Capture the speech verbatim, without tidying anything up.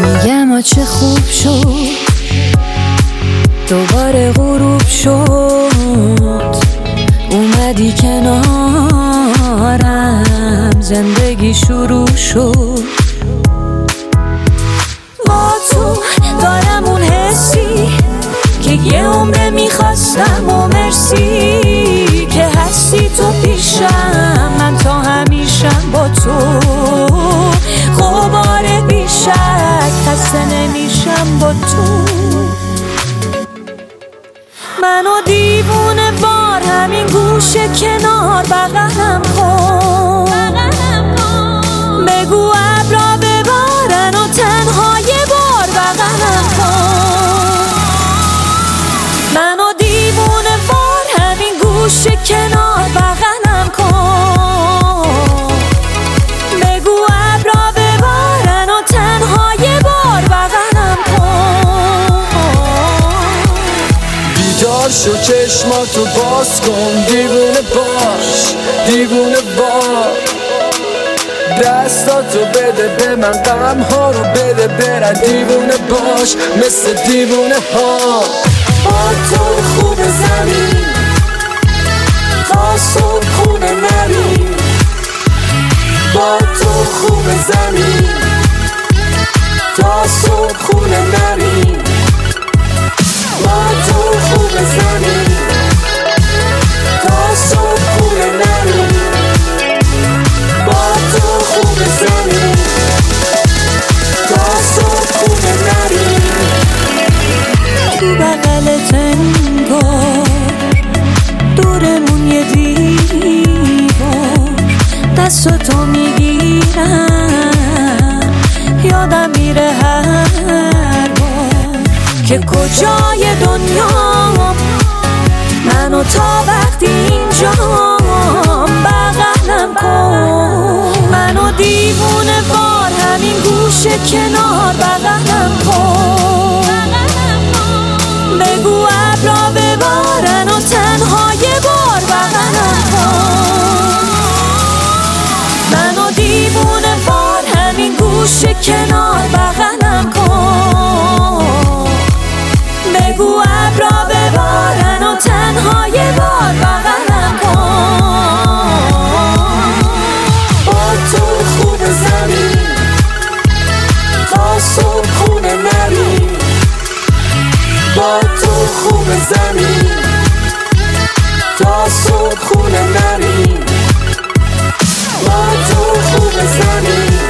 میگم آ چه خوب شد دوباره غروب شد، اومدی کنارم، زندگی شروع شد. با تو دارم اون حسی که یه عمره میخواستم و مرسی که هستی تو پیشم، من تا همیشم با تو. غبار بیشک خسته نمیشم با تو. منو دیوونه بار همین گوشه کنار بغلم کن، بگو ابرا ببارن و تنها یه بار بغلم کن. منو دیوونه بار همین گوشه کنار بغلم کن، بگو ابرا ببارن و تنها یه بار بغلم کن. بیدار شو چشماتو باز کن، دیوونه باش دیوونه باش، دستاتو بده به من، غم ها رو بده برن، دیوونه باش مثل دیوونه ها. با تو خوب زمین تا صبح خونه نریم، با تو خوب زمین تا صبح خونه نریم، با تو خوب زمین تا صبح خونه نریم، با تو خوب زمین تا صبح خونه نریم. تو بغلت انگار دورمون یه دیوار، دستاتو میگیرم یادم میره هر بار که کجای دنیا منو تا وقتی اینجام بغلم کن. منو دیوونه بار همین گوشه کنار بغلم کن، بگو ابرا ببارن و تنها یه بار بغلم کن. منو دیوونه بار همین گوشه کنار بغلم کن، بگو ابرا ببارن و تنها یه بار بغلم کن. با تو خوب زمین تا صبح خونه نریم، با تو خوب زمین تا صبح خونه نریم، با تو خوب زمین